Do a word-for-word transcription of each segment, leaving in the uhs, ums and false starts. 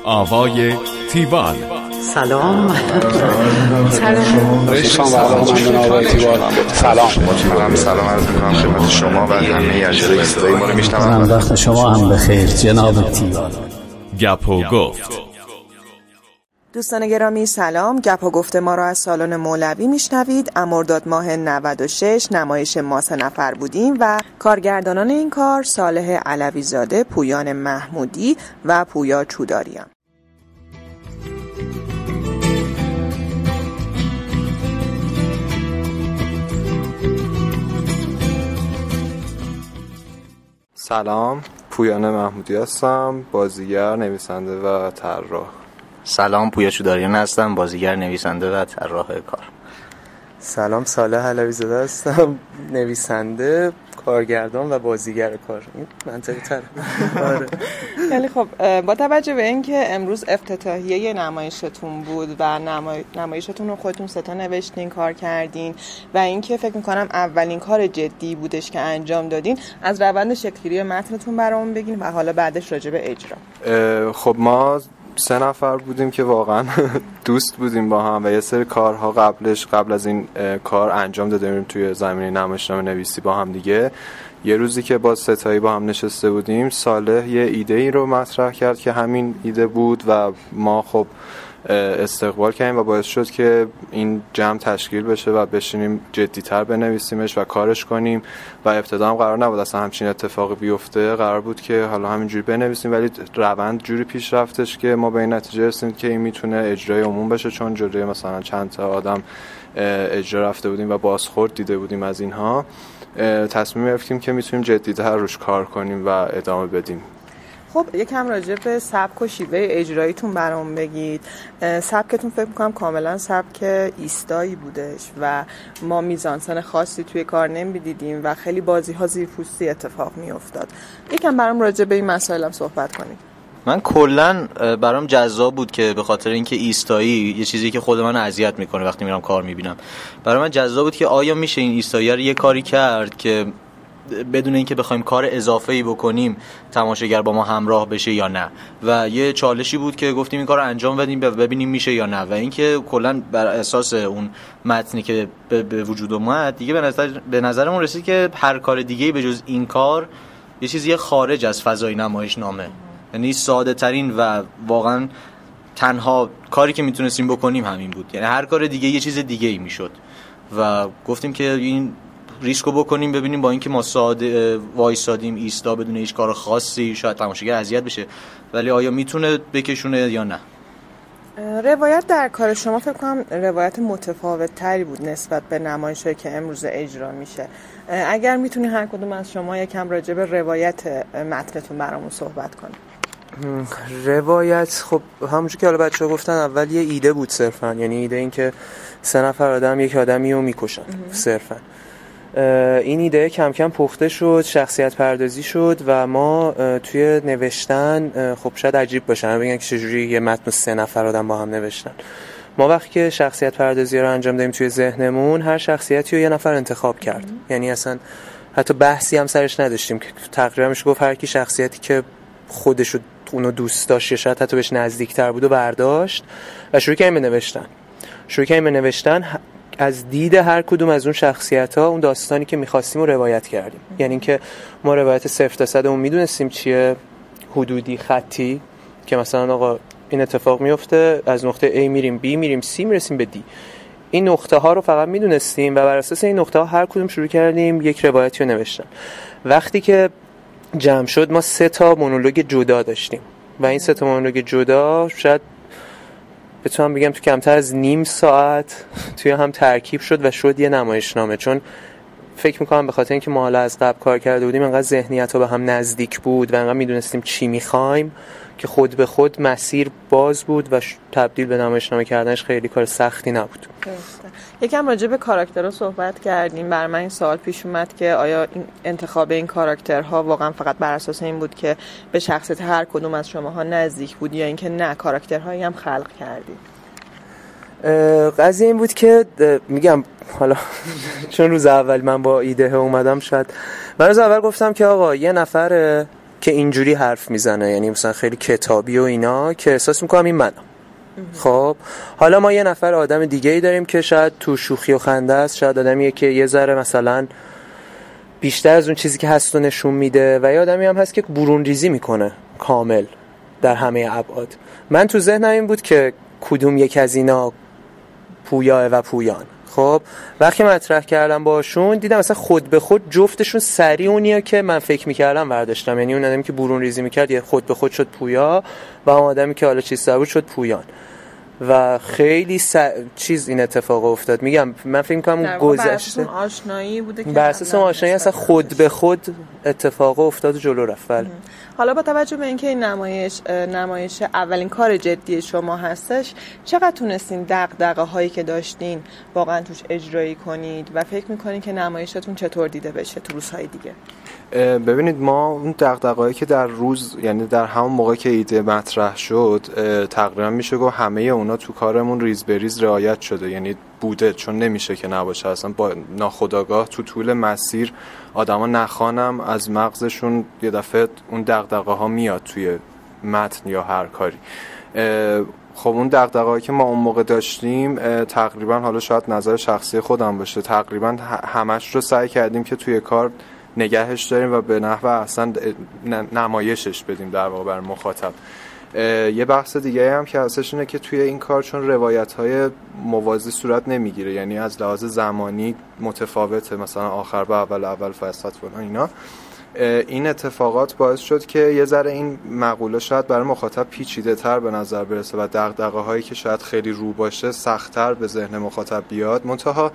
آوای تیوال. سلام. سلام. سلام. سلام. سلام. سلام عرض می‌کنم خدمت شما و همه اجرای صدای ما رو میشنوند. وقت شما هم بخیر جناب تیوال. گپ و گفت. دوستان گرامی سلام. گپ و گفت ما را از سالن مولوی میشنوید. مرداد ماه نود و شش نمایش ما سه نفر بودیم و کارگردانان این کار صالح علوی زاده، پویان محمودی و پویا چوداریان. سلام، پویان محمودی هستم، بازیگر، نویسنده و طراح. سلام، پویا چوداریان هستم، بازیگر، نویسنده و طراح کار. سلام، صالح علوی زاده هستم، نویسنده، کارگردان و بازیگر کار. این منطقی تره. آره. خیلی خب، با توجه به اینکه امروز افتتاحیه نمایشتون بود و نمای... نمایشتون رو خودتون سه تا نوشتین، کار کردین و اینکه فکر می‌کنم اولین کار جدی بودش که انجام دادین، از روند شکل‌گیری متنتون برامون بگین و حالا بعدش راجع به اجرا. خب ما سه نفر بودیم که واقعا دوست بودیم با هم و یه سری کارها قبلش قبل از این کار انجام دادیم توی زمینه نمایشنامه نویسی با هم دیگه. یه روزی که با ستایی با هم نشسته بودیم، صالح یه ایده ای رو مطرح کرد که همین ایده بود و ما خب استقبال کردیم و باعث شد که این جمع تشکیل بشه و بشینیم جدی‌تر بنویسیمش و کارش کنیم و ابتدا هم قرار نبود اصلا همچین اتفاقی بیفته. قرار بود که حالا همینجوری بنویسیم، ولی روند جوری پیش رفتش که ما به این نتیجه رسیدیم که این میتونه اجرای عموم بشه، چون جلوی مثلا چند تا آدم اجرا رفته بودیم و بازخورد دیده بودیم از اینها. تصمیم گرفتیم که میتونیم جدی‌تر روش کار کنیم و ادامه بدیم. خب یکم راجع به سبک و شیوه اجراییتون برام بگید. سبکتون فکر می‌کنم کاملا سبک ایستایی بودش و ما میزانسن خاصی توی کار نمی‌دیدیم و خیلی بازی‌ها زیرپوستی اتفاق می‌افتاد. یکم برام راجع به این مسائل هم صحبت کنید. من کلاً برام جذاب بود که به خاطر اینکه ایستایی یه چیزی که خود من اذیت می‌کنه وقتی میرم کار می‌بینم. برای من جذاب بود که آیا میشه این ایستایی رو یه کاری کرد که بدون اینکه بخوایم کار اضافه‌ای بکنیم تماشاگر با ما همراه بشه یا نه. و یه چالشی بود که گفتیم این کارو انجام بدیم ببینیم میشه یا نه. و اینکه کلا بر اساس اون متنی که به وجود اومد دیگه به نظر به نظرمون رسید که هر کار دیگه‌ای به جز این کار یه چیزی خارج از فضای نمایشنامه، یعنی ساده ترین و واقعا تنها کاری که میتونستیم بکنیم همین بود. یعنی هر کار دیگه یه چیز دیگه‌ای میشد و گفتیم که این ریسکو بکنیم ببینیم با اینکه ما ساده وایسادیم ایستا بدون هیچ کار خاصی شاید تماشاگر اذیت بشه، ولی آیا میتونه بکشونه یا نه. روایت در کار شما فکر کنم روایت متفاوت تری بود نسبت به نمایشی که امروز اجرا میشه. اگر میتونی هر کدوم از شما یکم راجع به روایت متنتون برامون صحبت کنید. روایت خب همونجوری که حالا بچه‌ها گفتن اول یه ایده بود صرفا، یعنی ایده این که سه نفر آدم یک آدمی رو میکشن صرفا. این ایده کم کم پخته شد، شخصیت پردازی شد و ما توی نوشتن خب شاید عجیب باشه بگن که چجوری یه متن سه نفر آدم با هم نوشتن. ما وقتی که شخصیت پردازی رو انجام دادیم توی ذهنمون هر شخصیتی رو یه نفر انتخاب کرد. یعنی اصلا حتی بحثی هم سرش نداشتیم که تقریبا میشه گفت هر کی شخصیتی که خودش رو اونو دوست داشت یا شاید حتی بهش نزدیک‌تر بود و برداشت و شروع کردیم به نوشتن. شروع کردیم به نوشتن از دید هر کدوم از اون شخصیت‌ها اون داستانی که می‌خواستیم رو روایت کردیم. یعنی اینکه ما روایت صفر تا صد اون میدونستیم چیه، حدودی، خطی، که مثلا آقا این اتفاق میفته از نقطه A میریم B میریم C میرسیم به D. این نقطه ها رو فقط میدونستیم و بر اساس این نقطه ها هر کدوم شروع کردیم یک روایتی رو نوشتن. وقتی که جمع شد ما سه تا مونولوگ جدا داشتیم و این سه تا مونولوگ جدا شاید بتونم بگم تو کمتر از نیم ساعت توی هم ترکیب شد و شد یه نمایشنامه. چون فکر میکنم به خاطر اینکه ما حالا از قبل کار کرده بودیم انقدر ذهنیت‌ها به هم نزدیک بود و انقدر میدونستیم چی میخوایم که خود به خود مسیر باز بود و تبدیل به نمایشنامه کردنش خیلی کار سختی نبود. یکم راجع به کاراکترها صحبت کردیم. برای من این سوال پیش اومد که آیا این انتخاب این کاراکترها واقعا فقط بر اساس این بود که به شخصیت هر کدوم از شماها نزدیک بود یا اینکه نه کاراکترهایی هم خلق کردید؟ قضیه این بود که میگم حالا چون روز اول من با ایده اومدم شاید من روز اول گفتم که آقا یه نفر که اینجوری حرف میزنه، یعنی مثلا خیلی کتابی و اینا، که احساس میکنم این منم. خب حالا ما یه نفر آدم دیگه ای داریم که شاید تو شوخی و خنده است، شاید آدمیه که یه ذره مثلا بیشتر از اون چیزی که هست رو نشون میده، و یه آدمی هم هست که برون ریزی میکنه کامل در همه ابعاد. من تو ذهنم این بود که کدوم یک از اینا پویاه و پویان. خب وقتی مطرح کردم باشون دیدم مثلا خود به خود جفتشون سریع اونیه که من فکر میکردم برداشتم، یعنی اون آدمی که برون ریزی میکرد یه خود به خود شد پویا، و اون آدمی که حالا چیز بود شد پویان. و خیلی س... چیز این اتفاق افتاد. میگم من فکر می‌کنم گذشته بر آشنایی بوده که بر اساس آشنایی اصلا خود به خود اتفاق افتاد و جلو رفت. حالا با توجه به اینکه این نمایش نمایش اولین کار جدی شما هستش، چقدر تونستین دغدغه‌هایی که داشتین واقعا توش اجرایی کنید و فکر می‌کنید که نمایشتون چطور دیده بشه تو روزهای دیگه؟ ببینید ما اون دغدغه‌ای که در روز، یعنی در همون موقع که ایده مطرح شد، تقریبا میشه گفت همه اونا تو کارمون ریز به ریز رعایت شده، یعنی بوده، چون نمیشه که نباشه. اصلا با ناخودآگاه تو طول مسیر آدما نخوانم از مغزشون یه دفعه اون دغدغه‌ها میاد توی متن یا هر کاری. خب اون دغدغه‌ای که ما اون موقع داشتیم تقریبا، حالا شاید نظر شخصی خودم باشه، تقریبا همش رو سعی کردیم که توی کار نگهش داریم و به نحو احسن نمایشش بدیم در واقع بر مخاطب. یه بحث دیگه هم که هستش اینه که توی این کار چون روایت‌های موازی صورت نمیگیره، یعنی از لحاظ زمانی متفاوته، مثلا آخر به اول، اول فصل و اینا، این اتفاقات باعث شد که یه ذره این مقوله شاید برای مخاطب پیچیده‌تر به نظر برسه و دغدغه‌هایی که شاید خیلی رو باشه سخت‌تر به ذهن مخاطب بیاد. منتها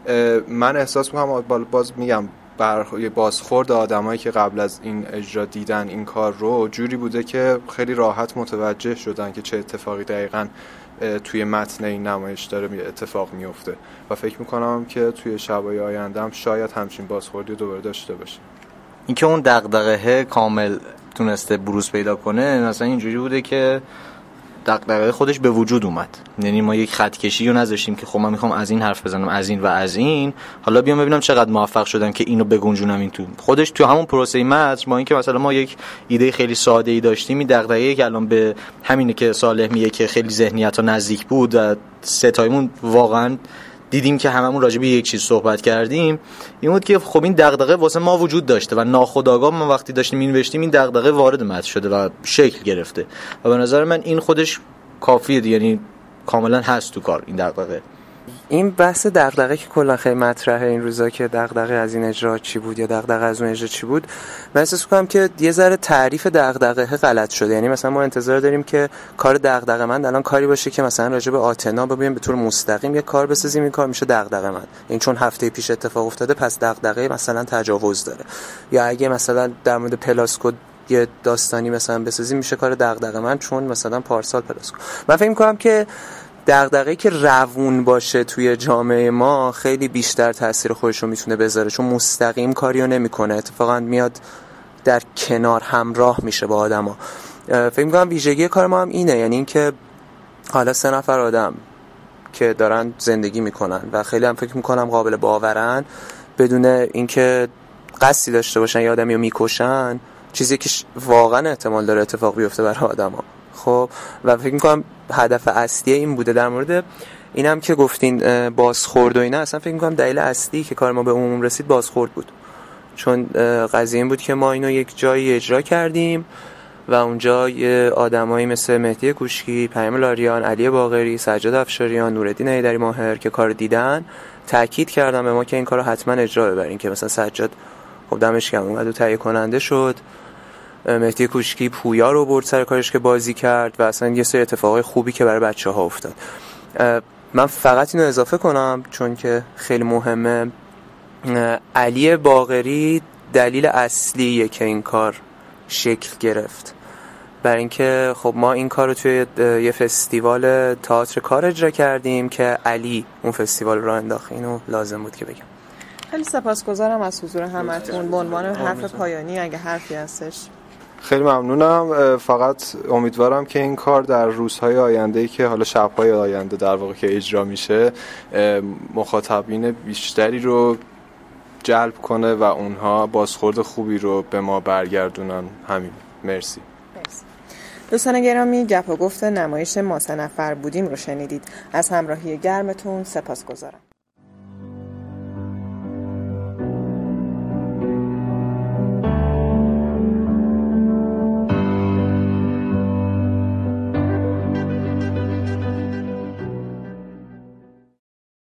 من احساس می‌کنم، باز میگم، بر بازخورد آدمایی که قبل از این اجرا دیدن این کار رو جوری بوده که خیلی راحت متوجه شدن که چه اتفاقی دقیقاً توی متن این نمایش داره اتفاق میفته و فکر میکنم که توی شبای آینده هم شاید همچین بازخوردی دوباره داشته باشه. اینکه اون دغدغه کامل تونسته بروز پیدا کنه مثلا اینجوری بوده که دغدغه خودش به وجود اومد، یعنی ما یک خط کشی رو نذاشتیم که خب من میخوام از این حرف بزنم، از این و از این، حالا بیام ببینم چقدر موفق شدم که اینو بگنجونم این تو خودش. تو همون پروسه متن ما اینکه مثلا ما یک ایده خیلی ساده ای داشتیم، این دغدغه‌ای که الان به همینه که صالح میگه که خیلی ذهنیت‌ها نزدیک بود و ستایمون واقعا دیدیم که هممون راجع به یک چیز صحبت کردیم، این بود که خب این دغدغه واسه ما وجود داشته و ناخودآگاه ما وقتی داشتیم می‌نوشتیم این دغدغه وارد متن شده و شکل گرفته و به نظر من این خودش کافیه، یعنی کاملا هست تو کار این دغدغه. این بحث دغدغه که کلا خیلی مطرحه این روزا که دغدغه از این اجرا چی بود یا دغدغه از اون اجرا چی بود، من احساس می‌کنم که یه ذره تعریف دغدغه غلط شده. یعنی مثلا ما انتظار داریم که کار دغدغه‌مند الان کاری باشه که مثلا راجع به آتنا ببینیم به طور مستقیم یه کار بسازیم، این کار میشه دغدغه‌مند، این چون هفته پیش اتفاق افتاده پس دغدغه مثلا تجاوز داره، یا اگه مثلا در مورد پلاسکو یه داستانی مثلا بسازیم میشه کار دغدغه‌مند چون مثلا پارسال پلاسکو. من فکر می‌کنم که دغدغه‌ای که روون باشه توی جامعه ما خیلی بیشتر تاثیر خودش رو میتونه بذاره، چون مستقیم کاریو نمیکنه، اتفاقا میاد در کنار همراه میشه با آدما. فکر می‌کنم ویژگی کار ما هم اینه، یعنی اینکه حالا سه نفر آدم که دارن زندگی میکنن و خیلی هم فکر میکنم قابل باورن، بدون اینکه قصدی داشته باشن یا آدمی رو میکشن، چیزی که واقعا احتمال داره اتفاق بیفته برای آدما. خب و فکر میکنم هدف اصلی این بوده. در مورد اینم که گفتین بازخورد و اینا، اصلا فکر میکنم دلیل اصلی که کار ما به عموم رسید بازخورد بود، چون قضیه این بود که ما اینو یک جایی اجرا کردیم و اونجا آدمایی مثل مهدی کوشکی، پیام لاریان، علی باقری، سجاد افشاریان، نورالدین ایدری ماهر که کار دیدن تاکید کردن به ما که این کارو حتما اجرا ببرین، که مثلا سجاد خب دمش گرم اومد و تهیه کننده شد، مهدی کوشکی پویا رو برد سر کارش که بازی کرد و اصلا یه سری اتفاقای خوبی که برای بچه‌ها افتاد. من فقط اینو اضافه کنم چون که خیلی مهمه، علی باقری دلیل اصلیه که این کار شکل گرفت، برای اینکه خب ما این کار رو توی یه فستیوال تئاتر کار اجرا کردیم که علی اون فستیوال رو انداخت، اینو لازم بود که بگم. خیلی سپاسگزارم از حضور همتون. به عنوان حرف پایانی اگه حرفی هستش. خیلی ممنونم. فقط امیدوارم که این کار در روزهای آینده‌ای که حالا شب‌های آینده در واقع که اجرا میشه، مخاطبین بیشتری رو جلب کنه و اونها بازخورد خوبی رو به ما برگردونن. همین. مرسی. مرسی. دوستان گرامی، گپ و گفت نمایش ما سه نفر بودیم رو شنیدید. از همراهی گرمتون سپاسگزارم.